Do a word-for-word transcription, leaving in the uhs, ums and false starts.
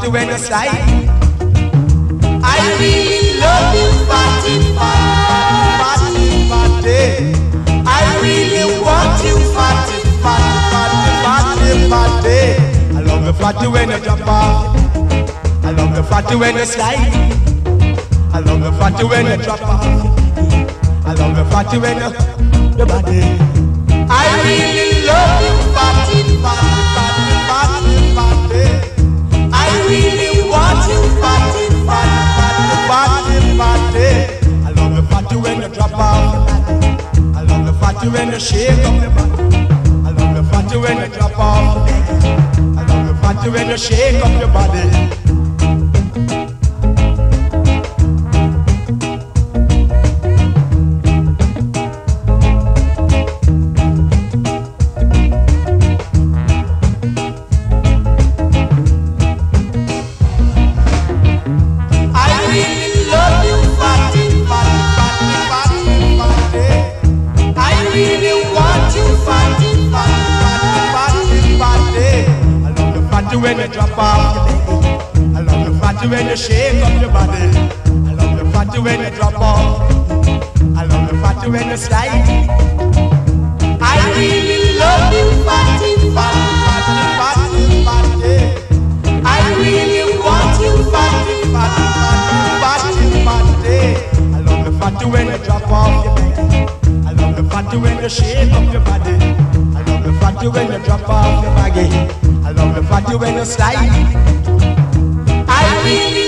fatty when you slide. I really love you, fatty, fatty, fatty. I really want you, fatty, fatty, fatty, fatty. I love the fatty when you drop off. I love the fatty when you slide. I love the fatty when you drop off. I love the fatty when you your body. I really love you, fatty, fatty, fatty, fatty, fatty. I really want you, fatty, fatty, fatty, fatty. I love the fatty when you drop off. I love the fatty when you shake up your body. I love the fatty when you drop off. I love the fatty when you shake up your body. When you drop off, I love the fatty when you shake up your body. I love the fatty when you drop off. I love the fatty when you slide. I really love you, fatty, fatty, fatty, fatty. I really want you, fatty, fatty, fatty, fatty. I love the fatty when you drop off your bed. I love the fatty when you shake up your body. I love the fatty when you drop off your baggy. I love the fatty when you slide. I really